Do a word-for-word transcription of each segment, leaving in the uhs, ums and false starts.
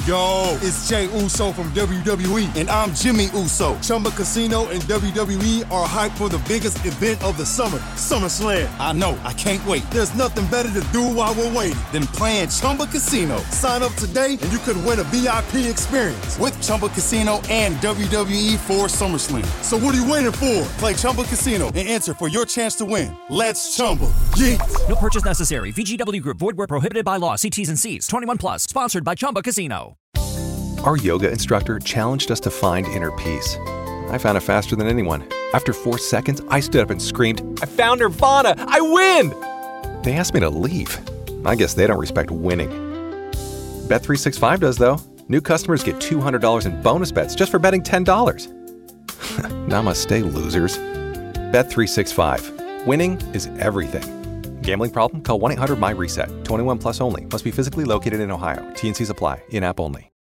Yo, it's Jay Uso from W W E, and I'm Jimmy Uso. Chumba Casino and W W E are hyped for the biggest event of the summer, SummerSlam. I know, I can't wait. There's nothing better to do while we're waiting than playing Chumba Casino. Sign up today and you could win a V I P experience with Chumba Casino and W W E for SummerSlam. So what are you waiting for? Play Chumba Casino and enter for your chance to win. Let's Chumba. Yeah. No purchase necessary. V G W Group. Void where prohibited by law. See T's and C's. twenty-one plus. Sponsored by Chumba Casino. Our yoga instructor challenged us to find inner peace. I found it faster than anyone. After four seconds, I stood up and screamed, "I found Nirvana! I win!" They asked me to leave. I guess they don't respect winning. Bet three sixty-five does, though. New customers get two hundred dollars in bonus bets just for betting ten dollars. Namaste, losers. Bet three sixty-five. Winning is everything. Gambling problem? Call one eight hundred M Y reset. twenty-one plus only. Must be physically located in Ohio. T and C's apply. In-app only.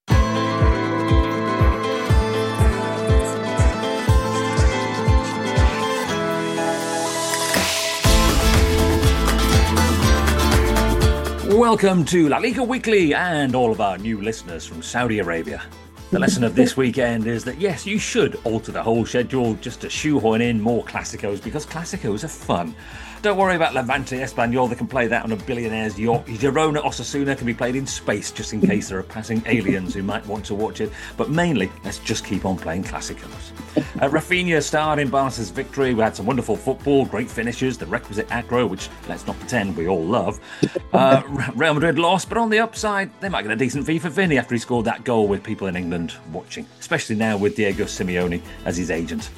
Welcome to La Liga Weekly and all of our new listeners from Saudi Arabia. The lesson of this weekend is that, yes, you should alter the whole schedule just to shoehorn in more Clásicos, because Clásicos are fun. Don't worry about Levante Espanyol, they can play that on a billionaire's yacht. Girona Osasuna can be played in space just in case there are passing aliens who might want to watch it. But mainly, let's just keep on playing Clásicos. Uh, Rafinha starred in Barca's victory. We had some wonderful football, great finishes, the requisite aggro, which, let's not pretend, we all love. Uh, Real Madrid lost, but on the upside, they might get a decent fee for Vinny after he scored that goal with people in England watching, especially now with Diego Simeone as his agent.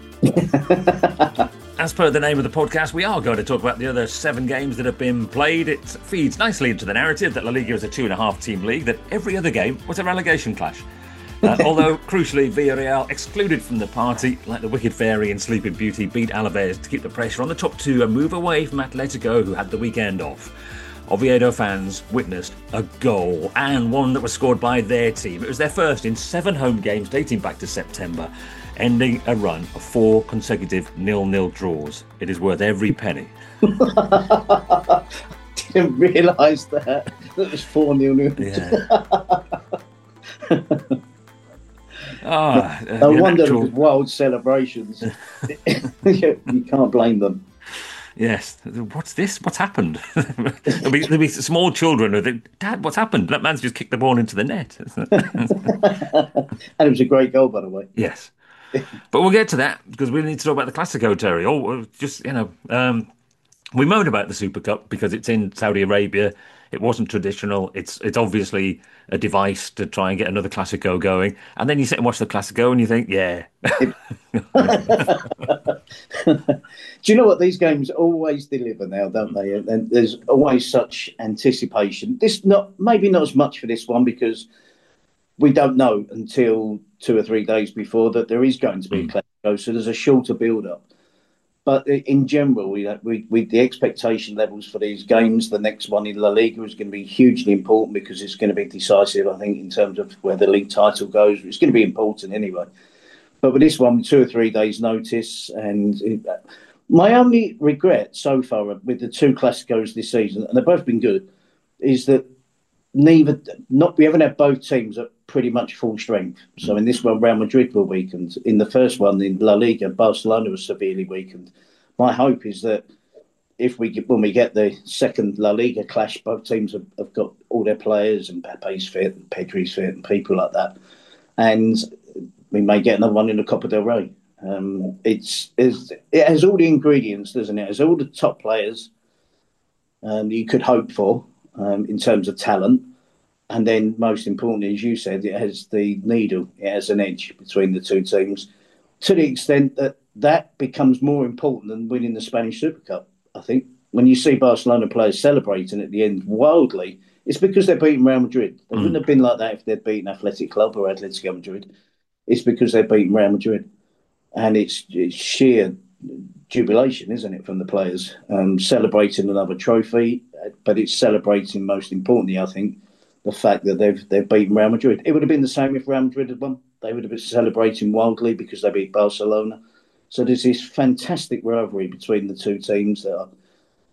As per the name of the podcast, we are going to talk about the other seven games that have been played. It feeds nicely into the narrative that La Liga is a two and a half team league, that every other game was a relegation clash. Uh, although, crucially, Villarreal, excluded from the party, like the Wicked Fairy in Sleeping Beauty, beat Alaves to keep the pressure on the top two and move away from Atletico, who had the weekend off. Oviedo fans witnessed a goal, and one that was scored by their team. It was their first in seven home games dating back to September, ending a run of four consecutive nil-nil draws. It is worth every penny. Didn't realise that. It was four nil-nil. Yeah. Ah, uh, no wonder natural... the wild celebrations. You can't blame them. Yes. What's this? What's happened? there'll, be, there'll be small children who think, "Dad, what's happened? That man's just kicked the ball into the net." And it was a great goal, by the way. Yes. But we'll get to that because we need to talk about the Clásico, Terry. Oh, just, you know, um, we moan about the Super Cup because it's in Saudi Arabia. It wasn't traditional. It's it's obviously a device to try and get another Clásico going. And then you sit and watch the Clásico and you think, yeah. Do you know what? These games always deliver now, don't they? And there's always such anticipation. This not maybe not as much for this one because we don't know until two or three days before that there is going to be a Clásico, so there's a shorter build-up. But in general, we, we, we, the expectation levels for these games, the next one in La Liga is going to be hugely important because it's going to be decisive, I think, in terms of where the league title goes. It's going to be important anyway. But with this one, two or three days' notice, and it, my only regret so far with the two Clásicos this season, and they've both been good, is that neither, not we haven't had both teams at pretty much full strength. So in this one, Real Madrid were weakened. In the first one, in La Liga, Barcelona was severely weakened. My hope is that if we get, when we get the second La Liga clash, both teams have, have got all their players and Pepe's fit and Pedri's fit and people like that, and we may get another one in the Copa del Rey. Um, it's, it's it has all the ingredients, doesn't it? It has all the top players um, you could hope for um, in terms of talent. And then, most importantly, as you said, it has the needle. It has an edge between the two teams to the extent that that becomes more important than winning the Spanish Super Cup, I think. When you see Barcelona players celebrating at the end wildly, it's because they're beating Real Madrid. They mm. wouldn't have been like that if they'd beaten Athletic Club or Atletico Madrid. It's because they're beating Real Madrid. And it's, it's sheer jubilation, isn't it, from the players? Um, celebrating another trophy, but it's celebrating, most importantly, I think, the fact that they've they've beaten Real Madrid. It would have been the same if Real Madrid had won. They would have been celebrating wildly because they beat Barcelona. So there's this fantastic rivalry between the two teams that are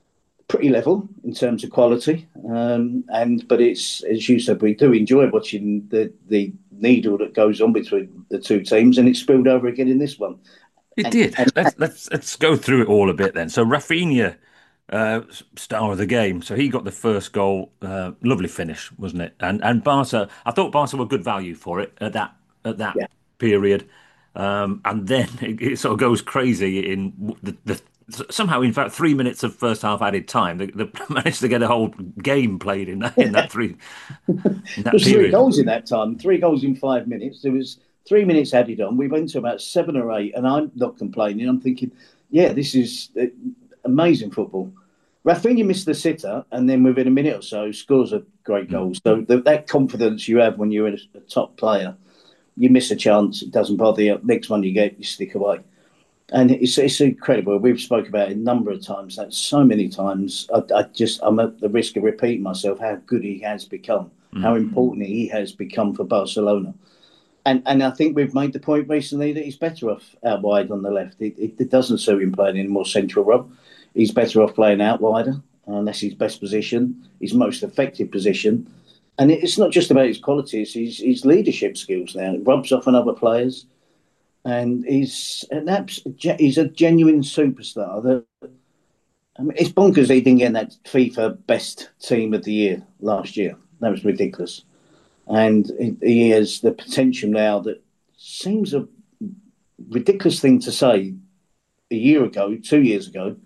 pretty level in terms of quality. Um, and but it's, as you said, we do enjoy watching the the needle that goes on between the two teams, and it spilled over again in this one. It And, did. and Let's let's let's go through it all a bit then. So Rafinha, uh, star of the game. So he got the first goal. Uh, lovely finish, wasn't it? And and Barca. I thought Barca were good value for it at that at that yeah, period. Um, and then it, it sort of goes crazy in the, the somehow in fact three minutes of first half added time. They, they managed to get a whole game played in that in that three in that there's three period. goals in that time, three goals in five minutes. There was three minutes added on. We went to about seven or eight, and I'm not complaining. I'm thinking, yeah, this is uh, amazing football. Rafinha missed the sitter, and then within a minute or so, scores a great goal. Mm. So the, that confidence you have when you're a, a top player, you miss a chance, it doesn't bother you. Next one you get, you stick away. And it's, it's incredible. We've spoke about it a number of times. That so many times. I, I just I'm at the risk of repeating myself. How good he has become. Mm. How important he has become for Barcelona. And and I think we've made the point recently that he's better off out wide on the left. It, it, it doesn't suit him playing in a more central role. He's better off playing out wider, and that's his best position, his most effective position. And it's not just about his qualities; his his leadership skills now. It rubs off on other players. And he's an abs- he's a genuine superstar. That, I mean, it's bonkers he didn't get that FIFA Best Team of the Year last year. That was ridiculous. And he has the potential now that seems a ridiculous thing to say a year ago, two years ago,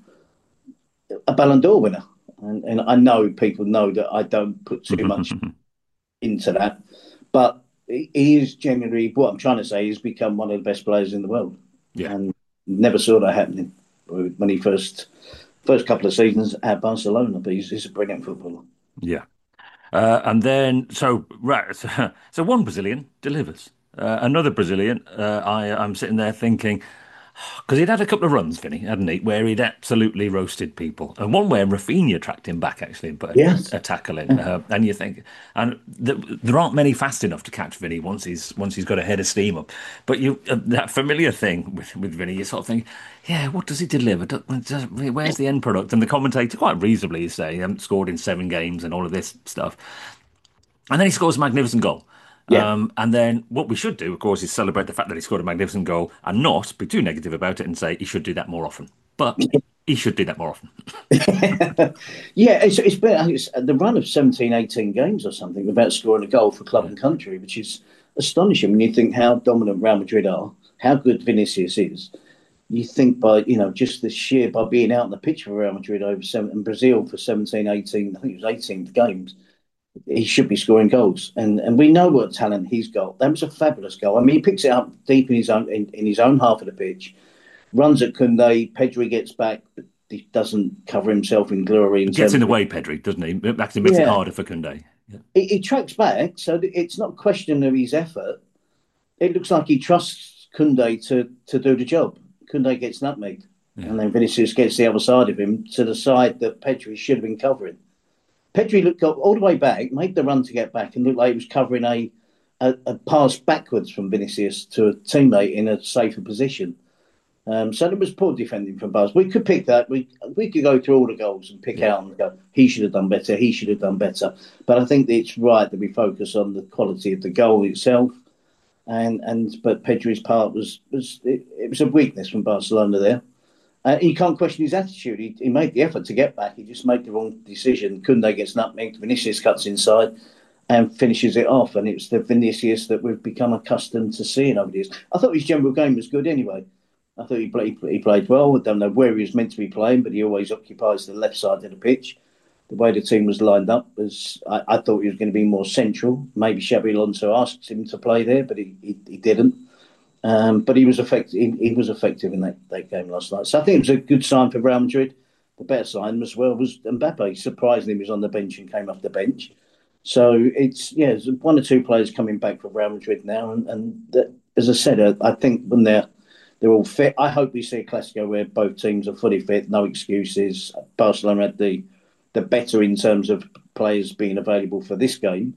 a Ballon d'Or winner. And, and I know people know that I don't put too much into that, but he is genuinely, what I'm trying to say, he's become one of the best players in the world. Yeah. And never saw that happening when he first, first couple of seasons at Barcelona, but he's, he's a brilliant footballer. Yeah. Uh, and then, so, right, so, so one Brazilian delivers. Uh, another Brazilian, uh, I, I'm sitting there thinking, because he'd had a couple of runs, Vinny, hadn't he, where he'd absolutely roasted people. And one where Rafinha tracked him back, actually, and put a, yes. a tackle in. Uh, and you think, and th- there aren't many fast enough to catch Vinny once he's once he's got a head of steam up. But you, uh, that familiar thing with, with Vinny, you sort of think, yeah, what does he deliver? Does, where's the end product? And the commentator, quite reasonably, is saying he hasn't scored in seven games and all of this stuff. And then he scores a magnificent goal. Yeah. Um, and then what we should do, of course, is celebrate the fact that he scored a magnificent goal and not be too negative about it and say he should do that more often. But he should do that more often. yeah, it's, it's been it's the run of seventeen, eighteen games or something without scoring a goal for club yeah. and country, which is astonishing when you think how dominant Real Madrid are, how good Vinicius is. You think by, you know, just the sheer, by being out on the pitch for Real Madrid over seven, and Brazil for seventeen, eighteen, I think it was eighteen games, he should be scoring goals, and and we know what talent he's got. That was a fabulous goal. I mean, he picks it up deep in his own in, in his own half of the pitch, runs at Koundé. Pedri gets back, but he doesn't cover himself in glory. In gets in the way, Pedri, doesn't he? It actually makes yeah. it harder for Koundé. Yeah. He, he tracks back, so it's not a question of his effort. It looks like he trusts Koundé to to do the job. Koundé gets nutmegged, yeah. and then Vinicius gets the other side of him to the side that Pedri should have been covering. Pedri looked all the way back, made the run to get back, and looked like he was covering a, a, a pass backwards from Vinicius to a teammate in a safer position. Um, so it was poor defending from Buzz. We could pick that. We we could go through all the goals and pick yeah. out and go, he should have done better, he should have done better. But I think that it's right that we focus on the quality of the goal itself. And and but Pedri's part was, was it, it was a weakness from Barcelona there. Uh, you can't question his attitude. He, he made the effort to get back. He just made the wrong decision. Koundé gets nutmegged. Vinicius cuts inside and finishes it off. And it's the Vinicius that we've become accustomed to seeing over the years. I thought his general game was good anyway. I thought he played, he played well. I don't know where he was meant to be playing, but he always occupies the left side of the pitch. The way the team was lined up was, I, I thought he was going to be more central. Maybe Xabi Alonso asked him to play there, but he, he, he didn't. Um, but he was effective. He, he was effective in that, that game last night. So I think it was a good sign for Real Madrid. The better sign as well was Mbappe. Surprisingly, he was on the bench and came off the bench. So it's yeah, it's one or two players coming back for Real Madrid now. And, and that, as I said, I, I think when they're they're all fit, I hope we see a Clasico where both teams are fully fit, no excuses. Barcelona had the the better in terms of players being available for this game.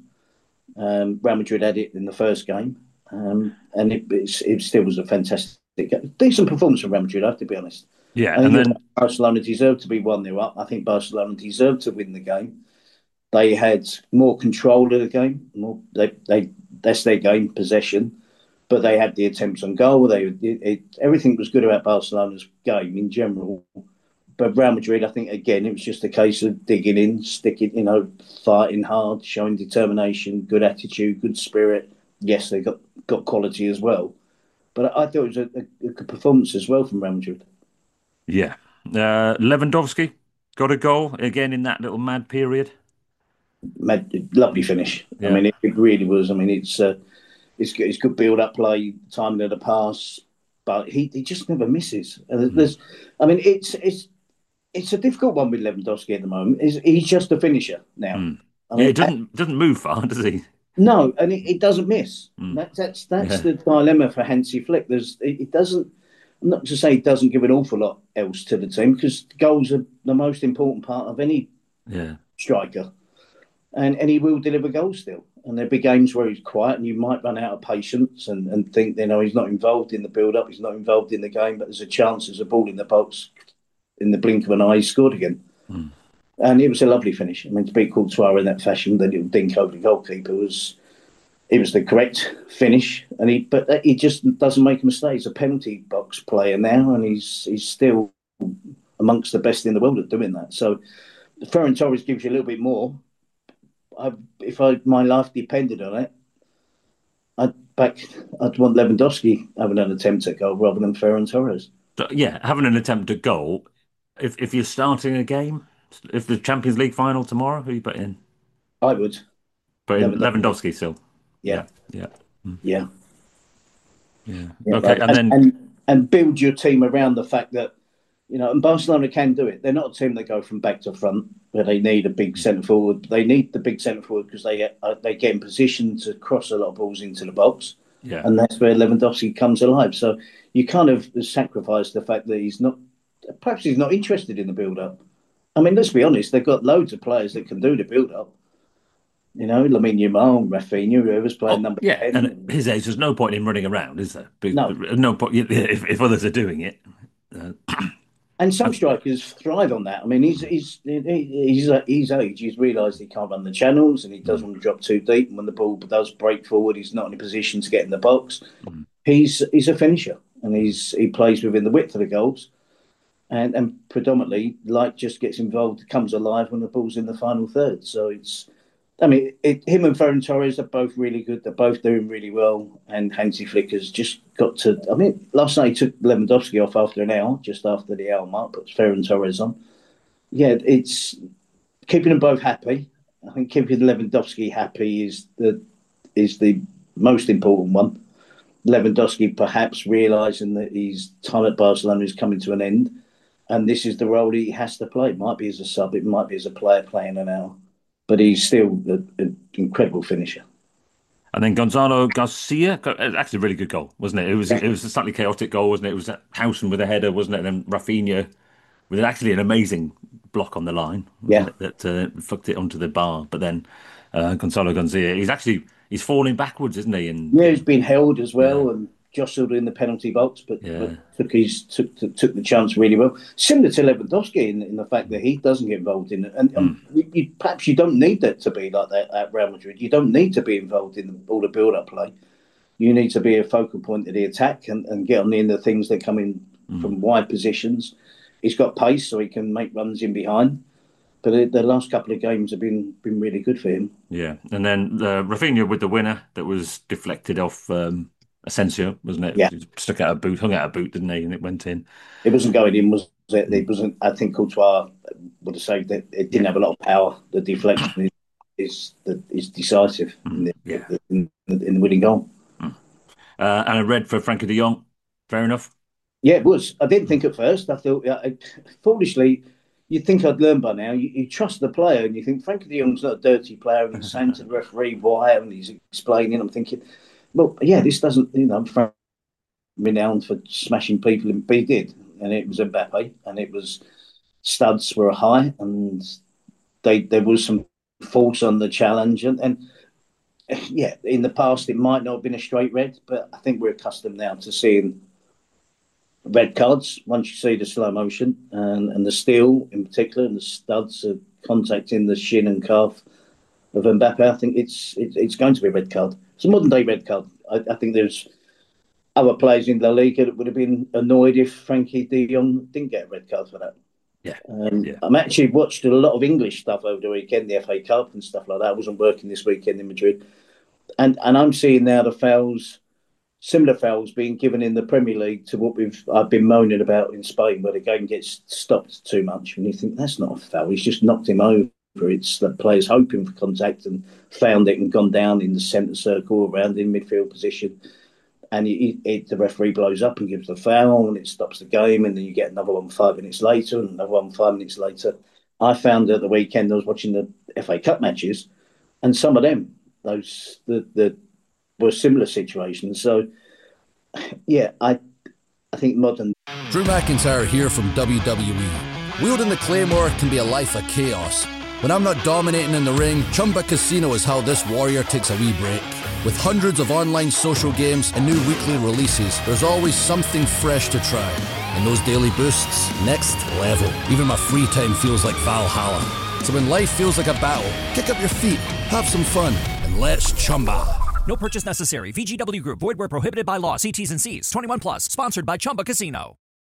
Um, Real Madrid had it in the first game. Um, and it, it still was a fantastic, decent performance from Real Madrid, I have to be honest. Yeah, I and think then Barcelona deserved to be one nil up. I think Barcelona deserved to win the game. They had more control of the game. More, they, they, that's their game, possession. But they had the attempts on goal. They, it, it, everything was good about Barcelona's game in general. But Real Madrid, I think, again, it was just a case of digging in, sticking, you know, fighting hard, showing determination, good attitude, good spirit. Yes, they got, got quality as well. But I thought it was a, a, a good performance as well from Real Madrid. yeah, uh, Lewandowski got a goal again in that little mad period. Mad, lovely finish. I Yeah, mean, it, it really was. I mean, it's uh, it's good, it's good build-up play, timing of the pass, but he, he just never misses. And mm. there's, I mean, it's it's it's a difficult one with Lewandowski at the moment. He's, he's just a finisher now. Mm. I Yeah, mean, it doesn't doesn't move far, does he? no, and it, it doesn't miss. Mm. That, that's that's Yeah, the dilemma for Hansi Flick. There's it, it doesn't. I'm not to say it doesn't give an awful lot else to the team because goals are the most important part of any yeah, striker, and and he will deliver goals still. And there'll be games where he's quiet, and you might run out of patience and, and think, you know, he's not involved in the build-up, he's not involved in the game, but there's a chance there's a ball in the box in the blink of an eye, he scored again. mm. And it was a lovely finish. I mean, to beat Courtois in that fashion, the little dink over the goalkeeper was it was the correct finish. And he, but he just doesn't make a mistake. He's a penalty box player now, and he's he's still amongst the best in the world at doing that. So Ferran Torres gives you a little bit more. I, if I, my life depended on it, I'd back. I'd want Lewandowski having an attempt at goal rather than Ferran Torres. So, yeah, having an attempt at goal. If if you're starting a game, if the Champions League final tomorrow, who you put in? I would. Put in Lewandowski. Lewandowski still. Yeah, Yeah, yeah, mm. yeah, Yeah. yeah. Okay, and And, then and and build your team around the fact that you know, and Barcelona can do it. They're not a team that go from back to front, where they need a big centre forward. They need the big centre forward because they get, uh, they get in position to cross a lot of balls into the box, yeah, and that's where Lewandowski comes alive. So you kind of sacrifice the fact that he's not, perhaps he's not interested in the build-up. I mean, let's be honest, they've got loads of players that can do the build-up. You know, Lamine Yamal, Rafinha, whoever's playing oh, number yeah. ten. And at his age, there's no point in running around, is there? Be- No. No point if, if others are doing it. Uh, And some strikers thrive on that. I mean, he's he's he's at his age. He's realised he can't run the channels, and he doesn't want to drop too deep. And when the ball does break forward, he's not in a position to get in the box. mm. He's he's a finisher, and he's he plays within the width of the goals, and and predominantly like just gets involved, comes alive when the ball's in the final third. So it's, I mean, it, him and Ferran Torres are both really good. They're both doing really well. And Hansi Flick has just got to. I mean, last night he took Lewandowski off after an hour, just after the hour mark, puts Ferran Torres on. Yeah, it's keeping them both happy. I think keeping Lewandowski happy is the is the most important one. Lewandowski perhaps realising that his time at Barcelona is coming to an end, and this is the role he has to play. It might be as a sub, it might be as a player playing an hour. But he's still an incredible finisher. And then Gonzalo Garcia, actually a really good goal, wasn't it? It was it was a slightly chaotic goal, wasn't it? It was Howson with a header, wasn't it? And then Rafinha with actually an amazing block on the line, Yeah, it, that uh, fucked it onto the bar. But then uh, Gonzalo Garcia, he's actually he's falling backwards, isn't he? And yeah, he's been held as well yeah. and jostled in the penalty box, but, Yeah. but took his took, took took the chance really well. Similar to Lewandowski in, in the fact that he doesn't get involved in it, and, and you, you, perhaps you don't need that to be like that at Real Madrid. You don't need to be involved in all the build-up play. You need to be a focal point of the attack and, and get on the end of things that come in from wide positions. He's got pace, so he can make runs in behind. But the last couple of games have been been really good for him. Yeah, and then uh, Rafinha with the winner that was deflected off um, Asensio, wasn't it? Yeah. He stuck out a boot, hung out a boot, didn't he? And it went in. It wasn't going in, was it? It wasn't. I think Courtois would have saved it. It didn't have a lot of power. The deflection is is, is decisive in, the, Yeah. in, in the winning goal. Uh, and a red for Frankie de Jong. Fair enough. Yeah, it was. I didn't think at first. I thought, uh, foolishly, you'd think I'd learn by now. You, you trust the player, and you think Frankie de Jong's not a dirty player. And he's saying to the referee why, and he's explaining. I'm thinking, well, yeah, this doesn't, you know, I'm renowned for smashing people, and he did, and it was Mbappe, and it was studs were high, and they there was some force on the challenge, and, and yeah, in the past it might not have been a straight red, but I think we're accustomed now to seeing red cards once you see the slow motion and, and the steel in particular and the studs of contacting the shin and calf of Mbappe. I think it's it, it's going to be a red card. It's a modern day red card. I, I think there's other players in the league that would have been annoyed if Frankie de Jong didn't get a red card for that. Yeah. Um, yeah. I'm actually watched a lot of English stuff over the weekend, the F A Cup and stuff like that. I wasn't working this weekend in Madrid. And and I'm seeing now the fouls, similar fouls being given in the Premier League to what we've I've been moaning about in Spain, where the game gets stopped too much. And you think, that's not a foul. He's just knocked him over. It's the players hoping for contact and found it and gone down in the centre circle around in midfield position. And it, it, the referee blows up and gives the foul, and it stops the game. And then you get another one five minutes later, and another one five minutes later. I found at the weekend I was watching the F A Cup matches, and some of them, those the the were similar situations. So, yeah, I I think modern. Drew McIntyre here from W W E. Wielding the Claymore can be a life of chaos. When I'm not dominating in the ring, Chumba Casino is how this warrior takes a wee break. With hundreds of online social games and new weekly releases, there's always something fresh to try. And those daily boosts, next level. Even my free time feels like Valhalla. So when life feels like a battle, kick up your feet, have some fun, and let's chumba. No purchase necessary. V G W Group. Void where prohibited by law. See T's and C's. twenty-one plus. Sponsored by Chumba Casino.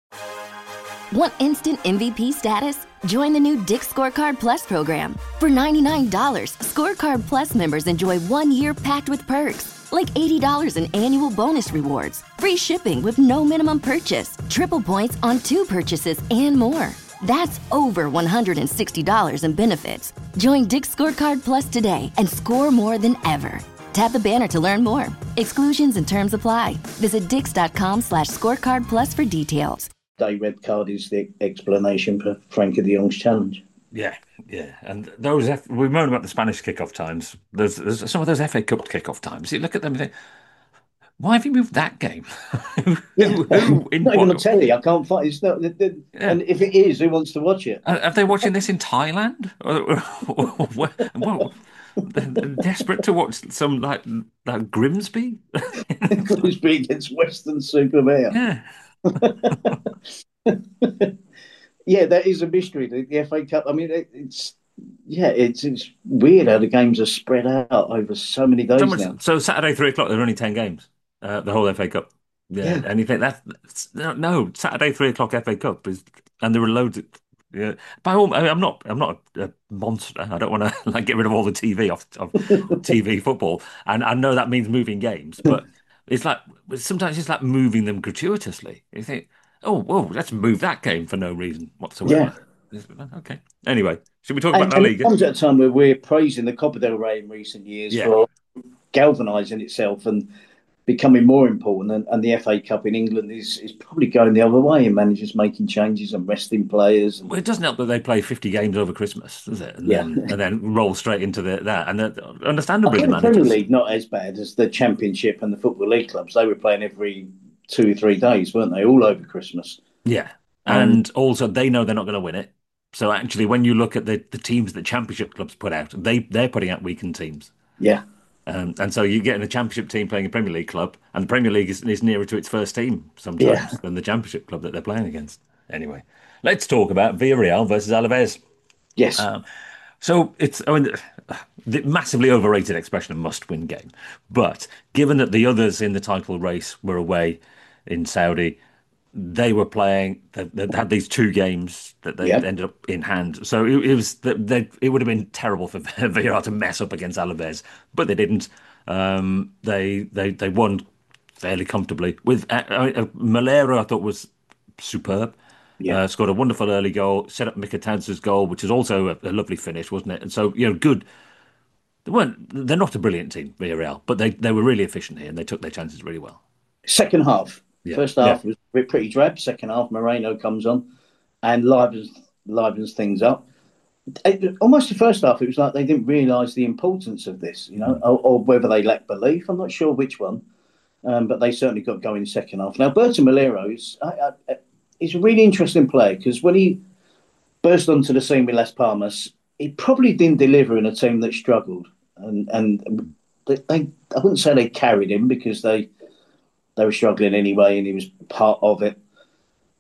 Want instant M V P status? Join the new Dick's Scorecard Plus program. For ninety-nine dollars, Scorecard Plus members enjoy one year packed with perks, like eighty dollars in annual bonus rewards, free shipping with no minimum purchase, triple points on two purchases, and more. That's over one hundred sixty dollars in benefits. Join Dick's Scorecard Plus today and score more than ever. Tap the banner to learn more. Exclusions and terms apply. Visit dix.com slash scorecard plus for details. Day red card is the explanation for Frankie de Jong's challenge. Yeah, yeah. And those, F- we moan about the Spanish kickoff times. There's, there's some of those F A Cup kickoff times. You look at them and think, why have you moved that game? who, Yeah. who, who, in Not even on what- telly. I can't find it's not, the, the, Yeah. And if it is, who wants to watch it? Are are they watching this in Thailand? Or- or- or- well, they're they're desperate to watch some like like Grimsby. Grimsby against Western Supermare. Yeah, Yeah, that is a mystery. The, the F A Cup. I mean, it, it's yeah, it's it's weird how the games are spread out over so many days so much. now. So Saturday three o'clock. There are only ten games. Uh, the whole F A Cup. Yeah, Yeah. and you think that no, no Saturday three o'clock F A Cup is, and there are loads. Of, yeah, by all, I mean, I'm not. I'm not a monster. I don't want to like get rid of all the T V off of T V football, and I know that means moving games, but it's like sometimes it's like moving them gratuitously. You think, oh, whoa, let's move that game for no reason whatsoever. Okay. Anyway, should we talk And, about La and it Liga? comes at a time where we're praising the Copa del Rey in recent years Yeah. for galvanising itself and becoming more important. And, and the F A Cup in England is, is probably going the other way, and managers making changes and resting players. And, Well, it doesn't help that they play fifty games over Christmas, does it? And Yeah. then and then roll straight into the, that. And they're- I understandably, think the the Premier managers. League not as bad as the Championship and the Football League clubs. They were playing every two or three days, weren't they? All over Christmas. Yeah. Um, And also, they know they're not going to win it. So actually, when you look at the, the teams that Championship clubs put out, they, they're putting out weakened teams. Yeah. Um, and so you get in a Championship team playing a Premier League club, and the Premier League is, is nearer to its first team sometimes Yeah. than the Championship club that they're playing against. Anyway, let's talk about Villarreal versus Alaves. Yes. Um, So it's, I mean, the massively overrated expression, a must-win game. But given that the others in the title race were away in Saudi, they were playing. They, they had these two games that they Yep. ended up in hand. So it, it was. They, it would have been terrible for Villarreal to mess up against Alaves, but they didn't. Um, they they they won fairly comfortably. With uh, uh, Malero, I thought was superb. Yeah. Uh, scored a wonderful early goal, set up Mikatance's goal, which is also a, a lovely finish, wasn't it? And so, you know, good. They weren't. They're not a brilliant team, Villarreal, but they, they were really efficient here and they took their chances really well. Second half. Yeah. First half was pretty drab. Second half, Moreno comes on and livens, livens things up. It, almost the first half, it was like they didn't realise the importance of this, you know, or, or whether they lacked belief. I'm not sure which one, um, but they certainly got going second half. Now, Berto Malero is I, I, he's a really interesting player because when he burst onto the scene with Las Palmas, he probably didn't deliver in a team that struggled. And and they, they I wouldn't say they carried him because they they were struggling anyway, and he was part of it.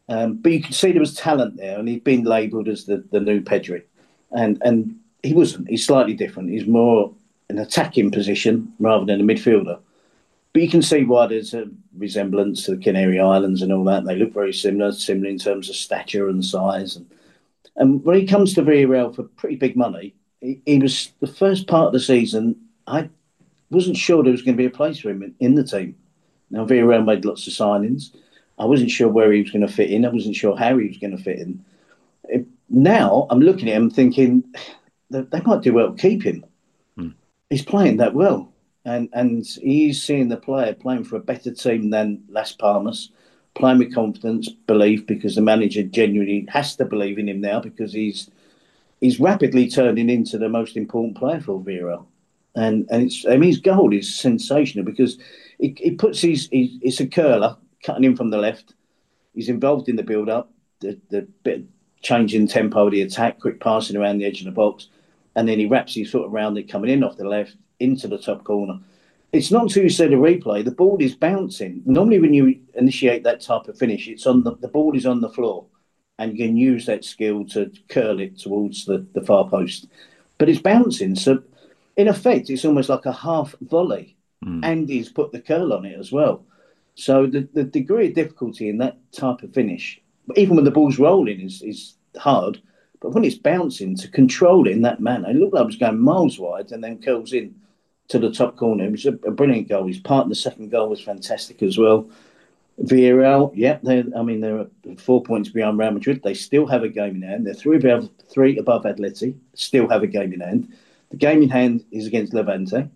Um, but you could see there was talent there, and he'd been labelled as the, the new Pedri. And and he wasn't. He's slightly different. He's more an attacking position rather than a midfielder. But you can see why there's a resemblance to the Canary Islands and all that. They look very similar, similar in terms of stature and size. And, and when he comes to Villarreal for pretty big money, he, he was the first part of the season, I wasn't sure there was going to be a place for him in, in the team. Now, Villarreal made lots of signings. I wasn't sure where he was going to fit in. I wasn't sure how he was going to fit in. It, now, I'm looking at him thinking that they might do well to keep him. Hmm. He's playing that well. And and he's seeing the player playing for a better team than Las Palmas, playing with confidence, belief, because the manager genuinely has to believe in him now because he's he's rapidly turning into the most important player for Villarreal. And and it's I mean his goal is sensational because he, he puts his, his it's a curler cutting in from the left. He's involved in the build up, the the bit of changing tempo of the attack, quick passing around the edge of the box, and then he wraps his foot around it coming in off the left into the top corner. It's not until you see the replay, the ball is bouncing. Normally when you initiate that type of finish, it's on the, the ball is on the floor and you can use that skill to curl it towards the, the far post. But it's bouncing. So in effect, it's almost like a half volley. Mm. And he's put the curl on it as well. So the, the degree of difficulty in that type of finish, even when the ball's rolling, is, is hard. But when it's bouncing, to control it in that manner, it looked like it was going miles wide and then curls in to the top corner. It was a, a brilliant goal. His part in the second goal was fantastic as well. Villarreal, yeah, I mean, they're four points behind Real Madrid. They still have a game in hand. They're three above, three above Atleti, still have a game in hand. The game in hand is against Levante.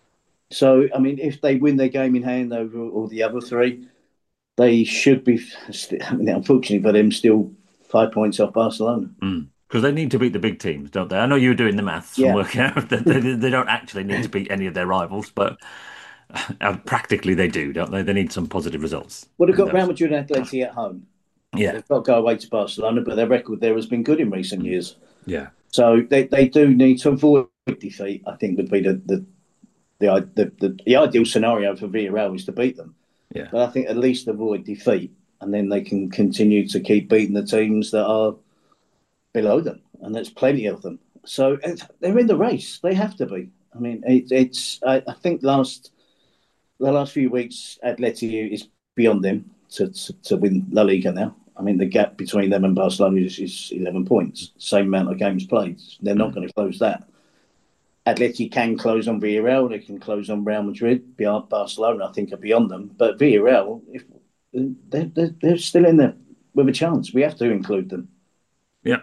So, I mean, if they win their game in hand over all the other three, they should be, I mean, unfortunately for them, still five points off Barcelona. Mm. Because they need to beat the big teams, don't they? I know you were doing the maths yeah. and working out that they, they don't actually need to beat any of their rivals, but uh, practically they do, don't they? They need some positive results. Well, they've got Real Madrid and Atleti at home. Yeah. They've got to go away to Barcelona, but their record there has been good in recent years. Yeah. So they, they do need to avoid defeat, I think, would be the the, the, the, the, the ideal scenario for Villarreal is to beat them. Yeah. But I think at least avoid defeat, and then they can continue to keep beating the teams that are below them, and there's plenty of them. So they're in the race. They have to be. I mean, it, it's. I, I think last the last few weeks, Atleti is beyond them to, to to win La Liga now. I mean, the gap between them and Barcelona is, is eleven points. Same amount of games played. They're not going to close that. Atleti can close on Villarreal. They can close on Real Madrid. Beyond Barcelona, I think, are beyond them. But Villarreal, if they're, they're, they're still in there with a chance. We have to include them. Yeah.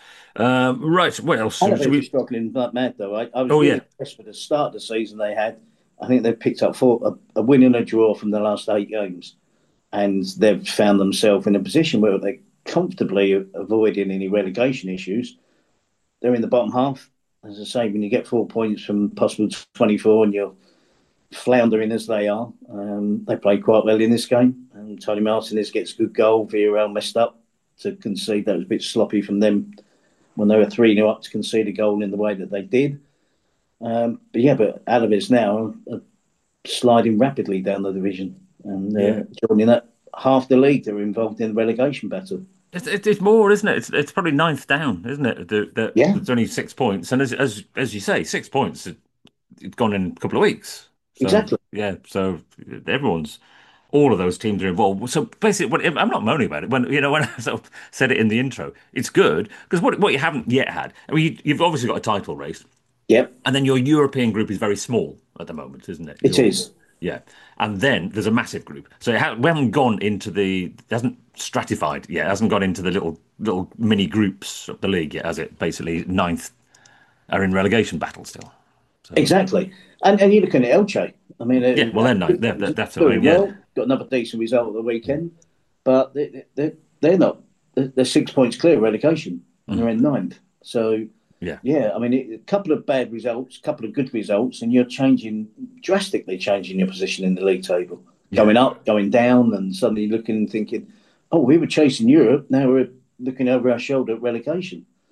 Um, right, what else? I think they're struggling like mad, though. I, I was oh, really yeah. impressed with the start of the season they had. I think they've picked up four, a, a win and a draw from the last eight games. And they've found themselves in a position where they're comfortably avoiding any relegation issues. They're in the bottom half. As I say, when you get four points from possible twenty-four and you're floundering as they are, um, they played quite well in this game. And Tony Martinez gets a good goal. Villarreal messed up to concede. That was a bit sloppy from them when they were three nil up to concede a goal in the way that they did. Um, but yeah, but Alaves now are sliding rapidly down the division. And they're yeah. joining that half the league that are involved in the relegation battle. It's, it's more, isn't it? It's, it's probably ninth down, isn't it? The, the, yeah. It's only six points. And as as as you say, six points, it's gone in a couple of weeks. So, exactly. Yeah, so everyone's... All of those teams are involved. So basically, I'm not moaning about it. When you know, when I sort of said it in the intro, it's good because what what you haven't yet had. I mean, you, you've obviously got a title race. Yep. And then your European group is very small at the moment, isn't it? It Your, is. Yeah. And then there's a massive group. So it ha- we haven't gone into the. It hasn't stratified yet. It hasn't gone into the little little mini groups of the league yet, has it? Basically, ninth are in relegation battle still. So. Exactly. And and you look at Elche. I mean, yeah. Well, they're ninth. They're, they're, that's what I mean. Well, Yeah. Got another decent result at the weekend, but they, they, they're not. They're six points clear of relegation, and mm. they're in ninth. So, yeah, yeah. I mean, it, a couple of bad results, a couple of good results, and you're changing drastically, changing your position in the league table, yeah. going up, going down, and suddenly looking and thinking, "Oh, we were chasing Europe. Now we're looking over our shoulder at relegation." Yeah.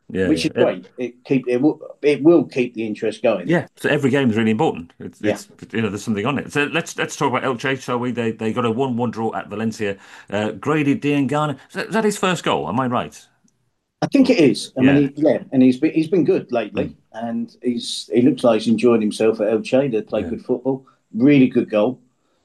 yeah, which yeah. is great. It keep it will it will keep the interest going. Yeah, so every game is really important. It's, Yeah. it's you know, there's something on it. So let's let's talk about Elche, shall we? They they got a one-one draw at Valencia. Uh, Grady Diangana, is that, is that his first goal? Am I right? I think it is. I mean, Yeah. he, yeah, and he's been he's been good lately, Mm. and he's he looks like he's enjoyed himself at Elche. They play Yeah. good football, really good goal.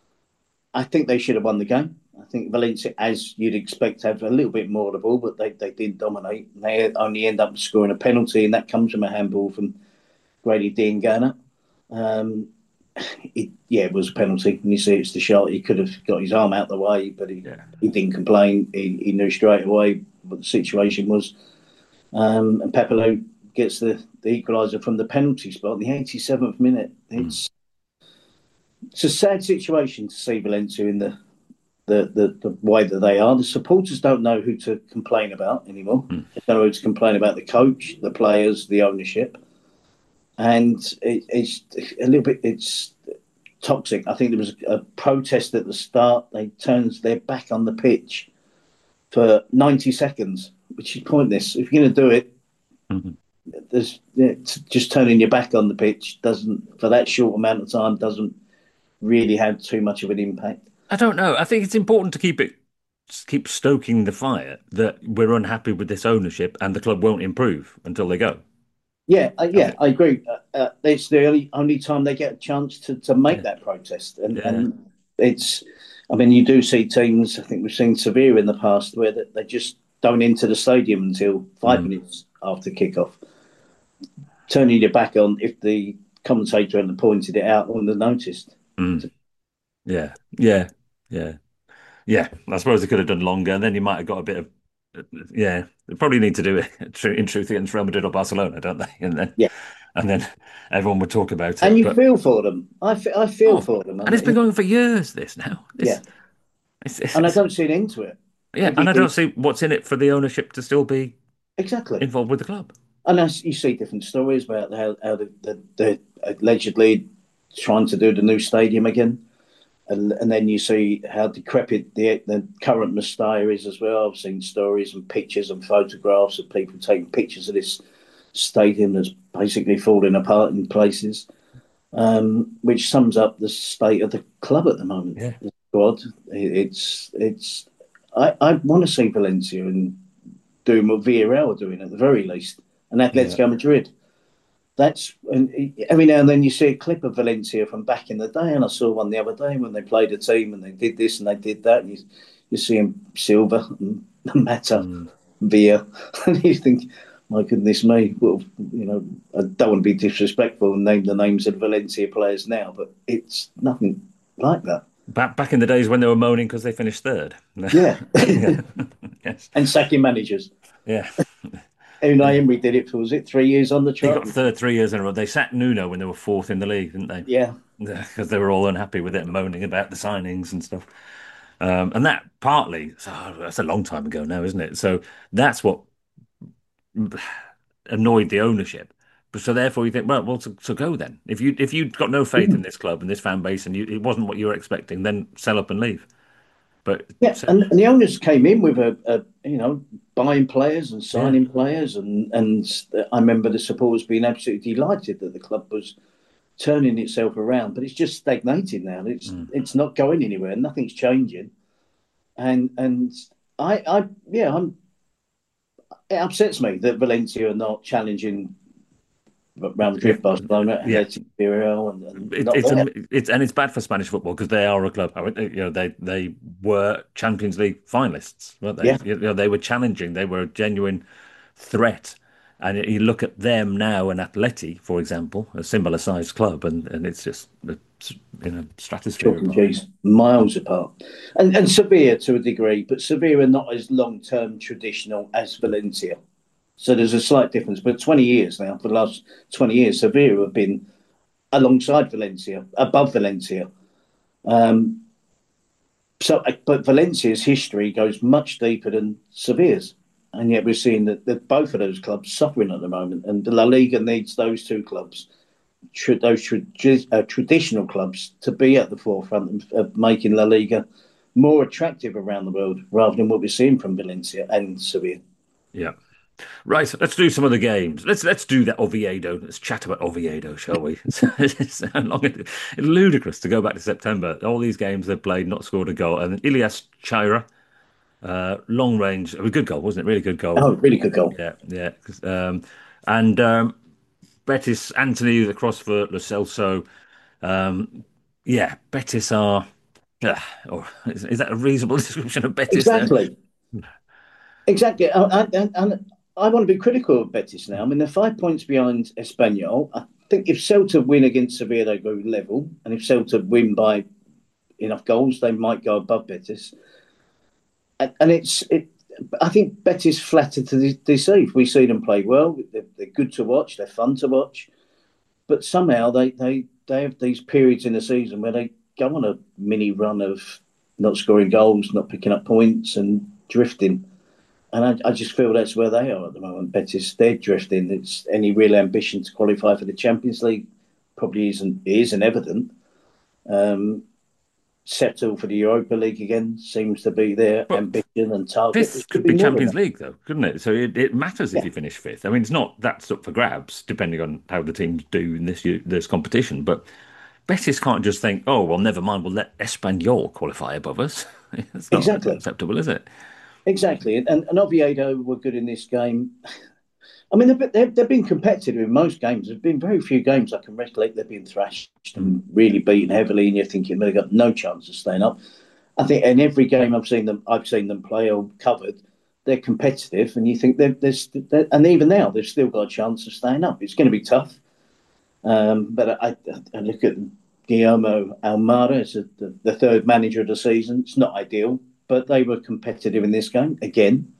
I think they should have won the game. I think Valencia, as you'd expect, have a little bit more of the ball, but they, they did dominate. They only end up scoring a penalty, and that comes from a handball from Grady Diangana. Um, it, yeah, it was a penalty. And you see, it's the shot. He could have got his arm out the way, but he, Yeah. he didn't complain. He, he knew straight away what the situation was. Um, and Pepelu gets the, the equaliser from the penalty spot in the eighty-seventh minute. It's mm. it's a sad situation to see Valencia in the the, the the way that they are. The supporters don't know who to complain about anymore. Mm. They don't know who to complain about: the coach, the players, the ownership. And it, it's a little bit, it's toxic. I think there was a protest at the start. They turned their back on the pitch for ninety seconds, which is pointless. If you're going to do it, mm-hmm. there's just turning your back on the pitch doesn't, for that short amount of time, doesn't really have too much of an impact. I don't know. I think it's important to keep it, keep stoking the fire that we're unhappy with this ownership and the club won't improve until they go. Yeah, uh, yeah, okay. I agree. Uh, uh, it's the only, only time they get a chance to, to make yeah. that protest. And, yeah. and it's, I mean, you do see teams, I think we've seen Sevilla in the past, where they, they just don't enter the stadium until five mm. minutes after kickoff. Turning your back on if the commentator hadn't pointed it out or noticed. Mm. Yeah, yeah, yeah. Yeah, I suppose they could have done longer, and then you might have got a bit of, yeah, they probably need to do it in truth against Real Madrid or Barcelona, don't they? And then, yeah, and then everyone would talk about it. And you but, feel for them. I, f- I feel oh, for them. And I it's mean, been going for years, this now. This, yeah. It's, it's, and I don't see an end to it. Yeah, and I don't see what's in it for the ownership to still be exactly involved with the club. And as you see different stories about how, how they're the, the allegedly trying to do the new stadium again. And, and then you see how decrepit the, the current Mestalla is as well. I've seen stories and pictures and photographs of people taking pictures of this stadium that's basically falling apart in places, um, which sums up the state of the club at the moment. Yeah. The squad. It's it's. I, I want to see Valencia and doing what Villarreal are doing at the very least, and Atletico yeah. Madrid. That's and every now and then you see a clip of Valencia from back in the day, and I saw one the other day when they played a team and they did this and they did that. And you you see him Silva and Mata, mm. Villa, and you think, my goodness me, well, you know, I don't want to be disrespectful and name the names of Valencia players now, but it's nothing like that. Back back in the days when they were moaning because they finished third. Yeah, yes, and sacking managers. Yeah. Unai Emery did it for, was it three years on the trot? They got third three years in a row. They sacked Nuno when they were fourth in the league, didn't they? Yeah. Because they were all unhappy with it and moaning about the signings and stuff. Um, and that partly, oh, that's a long time ago now, isn't it? So that's what annoyed the ownership. So therefore you think, well, well, so, so go then. If you if you've got no faith mm. in this club and this fan base and you, it wasn't what you were expecting, then sell up and leave. But yeah, so, and, and the owners came in with a, a you know buying players and signing yeah. players, and and I remember the supporters being absolutely delighted that the club was turning itself around. But it's just stagnated now. It's mm. it's not going anywhere. Nothing's changing, and and I I yeah I'm. It upsets me that Valencia are not challenging Real Madrid, Barcelona, yeah. Villarreal, and, and it, it's, a, it's and it's bad for Spanish football because they are a club. You know, they they were Champions League finalists, weren't they? Yeah. You know, they were challenging. They were a genuine threat. And you look at them now, and Atleti, for example, a similar-sized club, and, and it's just it's, you know stratosphere. Chalk and cheese, miles apart, and and Sevilla to a degree, but Sevilla are not as long-term traditional as Valencia. So there's a slight difference. But twenty years now, for the last twenty years, Sevilla have been alongside Valencia, above Valencia. Um, so, but Valencia's history goes much deeper than Sevilla's. And yet we're seeing that, that both of those clubs suffering at the moment. And La Liga needs those two clubs, tra- those tra- uh, traditional clubs, to be at the forefront of, of making La Liga more attractive around the world, rather than what we're seeing from Valencia and Sevilla. Yeah. Right, let's do some of the games. Let's let's do that Oviedo. Let's chat about Oviedo, shall we? It's, it's, long, it's ludicrous to go back to September. All these games they've played, not scored a goal. And Ilias Chaira, uh, long range, it was a good goal, wasn't it? Really good goal. Oh, really good goal. Yeah, yeah. Um, and um, Betis, Anthony, the cross for Lo Celso. Um, yeah, Betis are. Uh, or is, is that a reasonable description of Betis? Exactly. Exactly. And, and, and I want to be critical of Betis now. I mean, they're five points behind Espanyol. I think if Celta win against Sevilla, they go level. And if Celta win by enough goals, they might go above Betis. And, and it's, it, I think Betis flattered to de- deceive. We see them play well. They're, they're good to watch. They're fun to watch. But somehow they, they, they have these periods in the season where they go on a mini run of not scoring goals, not picking up points and drifting. And I, I just feel that's where they are at the moment. Betis, they're drifting. It's any real ambition to qualify for the Champions League probably isn't isn't evident. Um, settle for the Europa League again seems to be their but ambition and target. Fifth could be, be Champions League, though, couldn't it? So it, it matters if yeah. you finish fifth. I mean, it's not that's up for grabs, depending on how the teams do in this this competition. But Betis can't just think, oh, well, never mind, we'll let Espanyol qualify above us. It's not exactly. acceptable, is it? Exactly, and, and Oviedo were good in this game. I mean, they've, they've, they've been competitive in most games. There's been very few games I can recollect they've been thrashed and really beaten heavily, and you're thinking they've got no chance of staying up. I think in every game I've seen them, I've seen them play or covered, they're competitive, and you think they're, they're, they're and even now they've still got a chance of staying up. It's going to be tough, um, but I, I look at Guillermo Almada as a, the, the third manager of the season. It's not ideal. But they were competitive in this game again,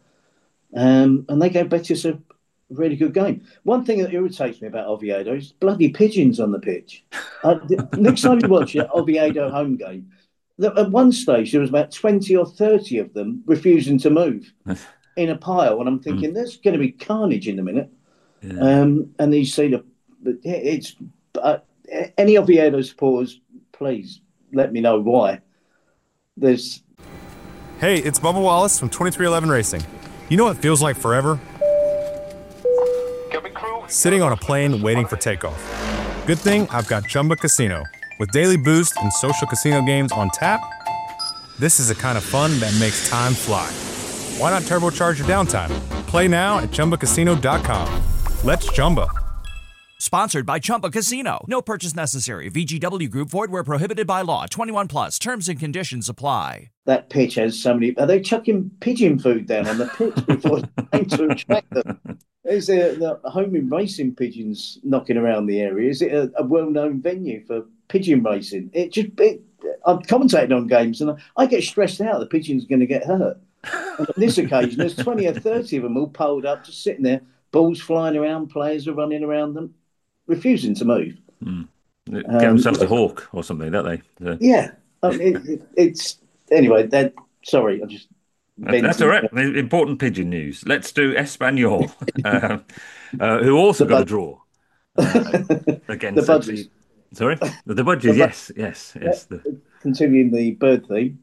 um, and they gave Betis a really good game. One thing that irritates me about Oviedo is bloody pigeons on the pitch. Uh, the, next time you watch an Oviedo home game, the, at one stage there was about twenty or thirty of them refusing to move in a pile, and I'm thinking mm. there's going to be carnage in a minute. Yeah. Um, and you see the it's uh, any Oviedo supporters, please let me know why. There's Hey, it's Bubba Wallace from twenty-three eleven Racing. You know what feels like forever? Sitting on a plane waiting for takeoff. Good thing I've got Chumba Casino. With daily boost and social casino games on tap, this is the kind of fun that makes time fly. Why not turbocharge your downtime? Play now at Chumba Casino dot com. Let's Chumba. Sponsored by Chumba Casino. No purchase necessary. V G W Group. Void where prohibited by law. twenty-one plus. Terms and conditions apply. That pitch has so many. Are they chucking pigeon food down on the pitch before trying to attract them? Is there the homing racing pigeons knocking around the area? Is it a, a well-known venue for pigeon racing? It just. It, I've commentated on games and I, I get stressed out. The pigeon's going to get hurt. And on this occasion, there's twenty or thirty of them all piled up, just sitting there. Balls flying around. Players are running around them. Refusing to move. Mm. Get um, themselves a hawk or something, don't they? So. Yeah. I mean, it, it, it's anyway. That sorry, I just. That's all right. Important pigeon news. Let's do Espanyol, uh, uh, who also the got bud- a draw uh, against the Budgies. Sorry, the, the Budgies. Yes, yes, yes. Yeah, the... Continuing the bird theme.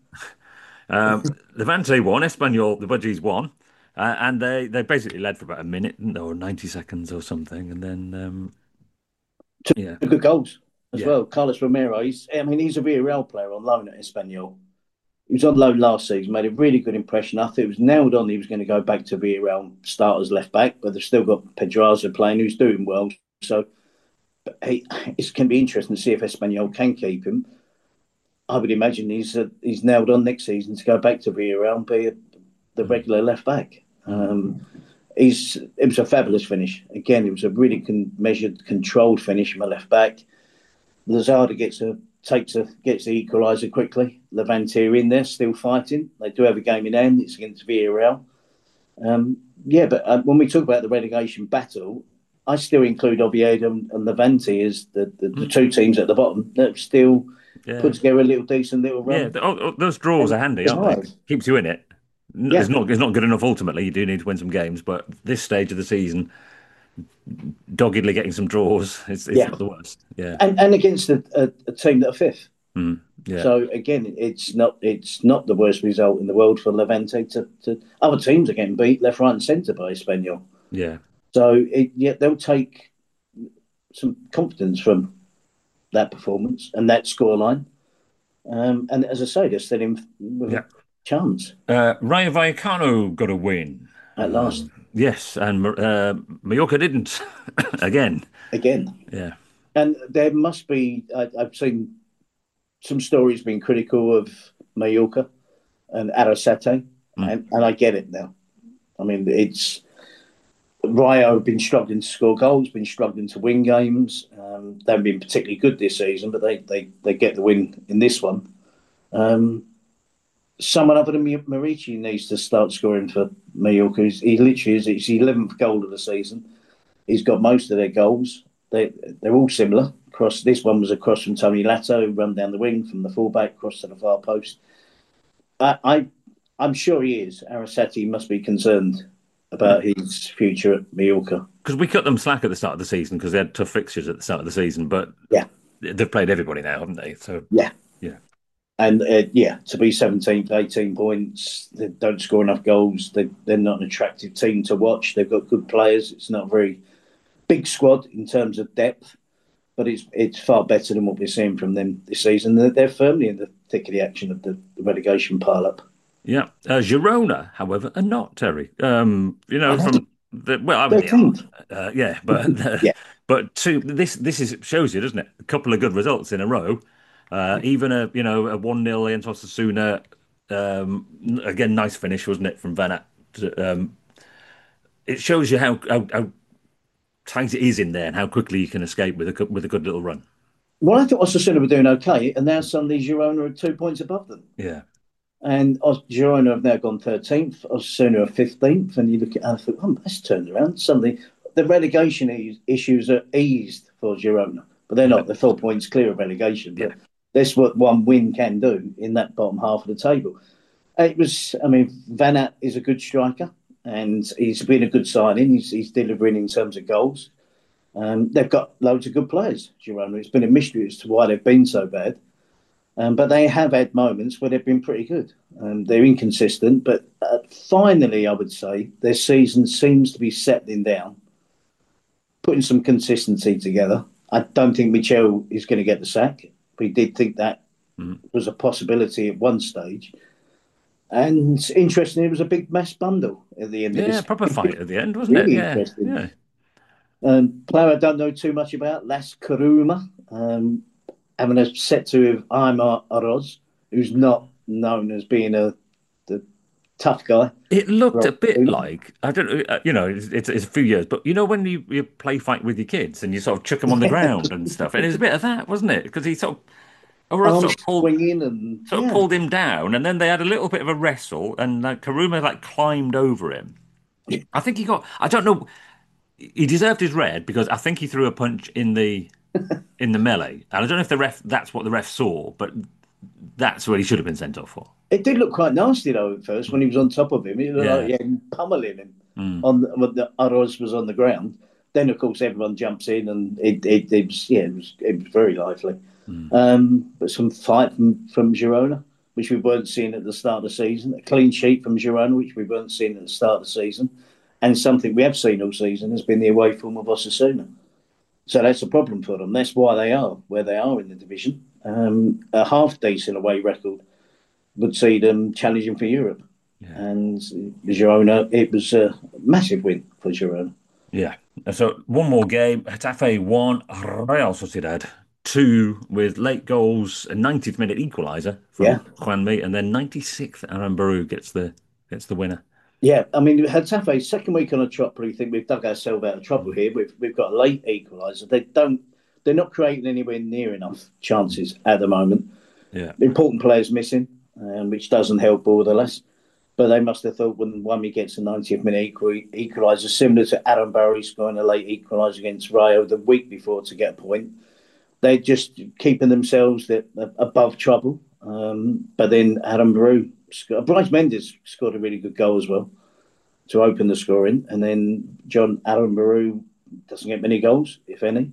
um, Levante won. Espanyol, the Budgies won, uh, and they they basically led for about a minute or ninety seconds or something, and then. Um, Two yeah. good goals as yeah. well. Carlos Romero, he's, I mean, he's a Villarreal player on loan at Espanyol. He was on loan last season, made a really good impression. I think it was nailed on he was going to go back to Villarreal, start as left back, but they've still got Pedraza playing, who's doing well. So he, it's going to be interesting to see if Espanyol can keep him. I would imagine he's uh, he's nailed on next season to go back to Villarreal and be a, the regular left back. Um, He's, it was a fabulous finish. Again, it was a really con- measured, controlled finish from a left back. Lozada gets a takes a gets the equaliser quickly. Levante are in there, still fighting. They do have a game in hand. It's against Villarreal. Um, yeah, but uh, when we talk about the relegation battle, I still include Oviedo and, and Levante as the, the, the two teams at the bottom that still yeah. put together a little decent little run. Yeah, the, oh, those draws are handy, aren't they? Keeps you in it. Yeah. It's not it's not good enough ultimately. You do need to win some games, but this stage of the season, doggedly getting some draws, it's, it's yeah. not the worst. Yeah, and and against a, a, a team that are fifth. Mm, yeah. So again, it's not it's not the worst result in the world for Levante. To, to other teams are getting beat left, right, and centre by Espanyol. Yeah. So it, yeah, they'll take some confidence from that performance and that scoreline. Um, and as I say, they're still in with Yeah. a chance Uh, Rayo Vallecano got a win. at last. Um, yes, and uh, Mallorca didn't again. Again. Yeah. And there must be, I, I've seen some stories being critical of Mallorca and Arrasate, Mm. and, and I get it now. I mean, it's Rayo have been struggling to score goals, been struggling to win games. Um, they haven't been particularly good this season, but they, they, they get the win in this one. Um, someone other than Marici needs to start scoring for Mallorca. He's, he literally is his eleventh goal of the season. He's got most of their goals. They, they're all similar. Cross. This one was a cross from Tony Lato, run down the wing from the fullback, cross to the far post. I, I, I'm sure he is. Arrasate must be concerned about his future at Mallorca. Because we cut them slack at the start of the season because they had tough fixtures at the start of the season, but yeah, they've played everybody now, haven't they? So yeah, yeah. And uh, yeah, to be seventeenth, eighteen points, they don't score enough goals. They, they're not an attractive team to watch. They've got good players. It's not a very big squad in terms of depth, but it's it's far better than what we're seeing from them this season. They're, they're firmly in the thick of the action of the, the relegation pile-up. Yeah. Uh, Girona, however, are not, Terry. Um, you know, from the, well, I mean, uh, yeah, but uh, yeah. But two, this this is shows you, doesn't it? A couple of good results in a row. Uh, even a you know a one nil against Osasuna. Um, again, nice finish, wasn't it, from Van Aert? Um, it shows you how, how how tight it is in there and how quickly you can escape with a with a good little run. Well, I thought Osasuna were doing okay, and now suddenly Girona are two points above them. Yeah. And Girona have now gone thirteenth, Osasuna are fifteenth, and you look at it and I thought, oh, that's turned around. Suddenly, the relegation issues are eased for Girona, but they're not. They're four points clear of relegation. But yeah. That's what one win can do in that bottom half of the table. It was, I mean, Van Aert is a good striker, and he's been a good signing. He's, he's delivering in terms of goals. Um, they've got loads of good players, Girona. It's been a mystery as to why they've been so bad. Um, but they have had moments where they've been pretty good. Um, they're inconsistent, but uh, finally, I would say, their season seems to be settling down, putting some consistency together. I don't think Michel is going to get the sack. We did think that mm. was a possibility at one stage. And interestingly, it was a big mass bundle at the end yeah, of this. Yeah, proper fight at the end, wasn't really it? Yeah, interesting. Yeah. Um, player I don't know too much about, Las Karuma. Um, having a set to with Aimar Aroz, who's not known as being a the tough guy. It looked a bit like, I don't know, you know, it's, it's, it's a few years, but you know when you, you play fight with your kids and you sort of chuck them on the ground and stuff, and it was a bit of that, wasn't it? Because he sort of, Aroz sort of pulled, and, sort of yeah. pulled him down, and then they had a little bit of a wrestle, and like, Karuma like climbed over him. I think he got, I don't know, he deserved his red because I think he threw a punch in the in the melee. And I don't know if the ref that's what the ref saw, but that's what he should have been sent off for. It did look quite nasty though at first when he was on top of him. It looked Yeah. like yeah, pummeling him Mm. on when the Aroz was on the ground. Then of course everyone jumps in and it it, it was yeah it was it was very lively. Mm. Um, but some fight from from Girona, which we weren't seeing at the start of the season. A clean sheet from Girona, which we weren't seeing at the start of the season. And something we have seen all season has been the away form of Osasuna. So that's a problem for them. That's why they are where they are in the division. Um, a half-decent away record would see them challenging for Europe. Yeah. And Girona, it was a massive win for Girona. Yeah. So one more game. Getafe one, Real Sociedad two, with late goals, a ninetieth minute equaliser from yeah. Juanmi, and then ninety-sixth, Arambaru gets the gets the winner. Yeah, I mean, Getafe, second week on a trot, probably think we've dug ourselves out of trouble here. We've we've got a late equaliser. They don't, they're not creating anywhere near enough chances at the moment. Yeah, important players missing, um, which doesn't help Borderless. But they must have thought when Wami gets a ninetieth minute equaliser, similar to Adam Barry scoring a late equaliser against Rayo the week before to get a point, they're just keeping themselves above trouble. Um, but then Adam Barry. Bryce Mendes scored a really good goal as well to open the scoring. And then John Aaron Baru doesn't get many goals, if any.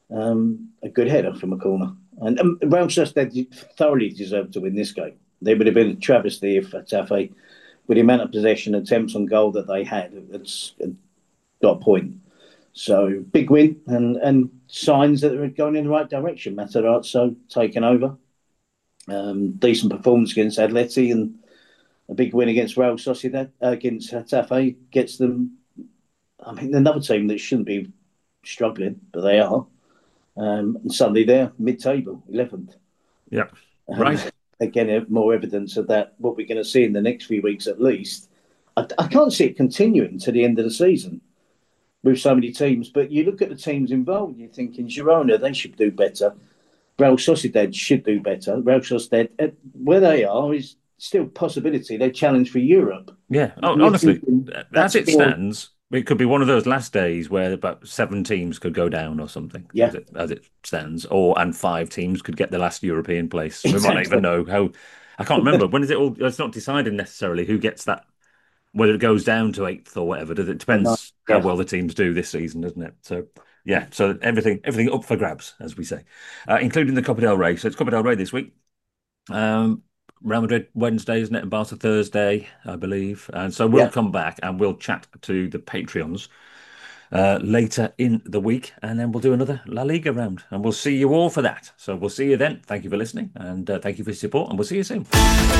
Um, a good header from a corner. And um, Real Sociedad thoroughly deserved to win this game. They would have been a travesty if Getafe, with the amount of possession attempts on goal that they had, it's, got a point. So big win and, and signs that they're going in the right direction. Matarazzo taking over. Um, decent performance against Atleti and a big win against Real Sociedad, uh, against Getafe gets them. I mean, another team that shouldn't be struggling, but they are. Um, and suddenly they're mid-table, eleventh. Yeah, right. Um, again, more evidence of that, what we're going to see in the next few weeks at least. I, I can't see it continuing to the end of the season with so many teams. But you look at the teams involved, you're thinking Girona, they should do better. Real Sociedad should do better. Real Sociedad, where they are, is still a possibility. They challenge for Europe. Yeah, oh, honestly, as it stands, it could be one of those last days where about seven teams could go down or something. Yeah. as, it, as it stands, or and five teams could get the last European place. We Exactly. might not even know how. I can't remember when is it all. It's not decided necessarily who gets that. Whether it goes down to eighth or whatever, it depends Yeah. how well the teams do this season, doesn't it? So. Yeah, so everything everything up for grabs, as we say, uh, including the Copa del Rey. So it's Copa del Rey this week. Um, Real Madrid Wednesday, isn't it? And Barca Thursday, I believe. And so we'll Yeah. come back and we'll chat to the Patreons uh, later in the week. And then we'll do another La Liga round. And we'll see you all for that. So we'll see you then. Thank you for listening. And uh, thank you for your support. And we'll see you soon.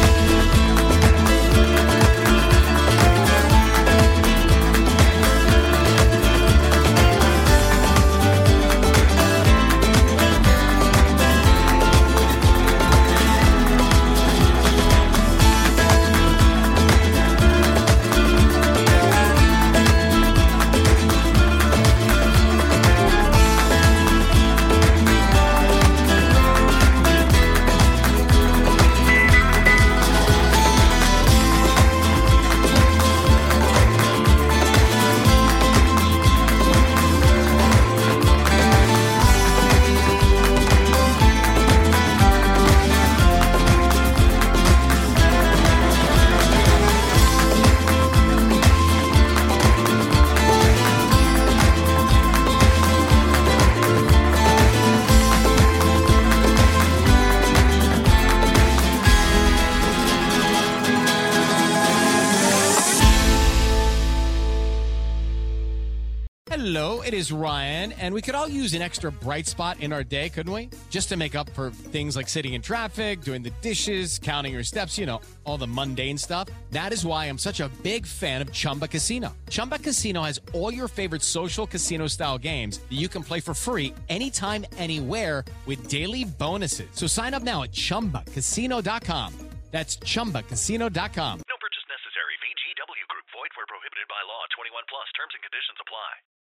Hello, it is Ryan, and we could all use an extra bright spot in our day, couldn't we? Just to make up for things like sitting in traffic, doing the dishes, counting your steps, you know, all the mundane stuff. That is why I'm such a big fan of Chumba Casino. Chumba Casino has all your favorite social casino-style games that you can play for free anytime, anywhere with daily bonuses. So sign up now at chumba casino dot com. That's chumba casino dot com.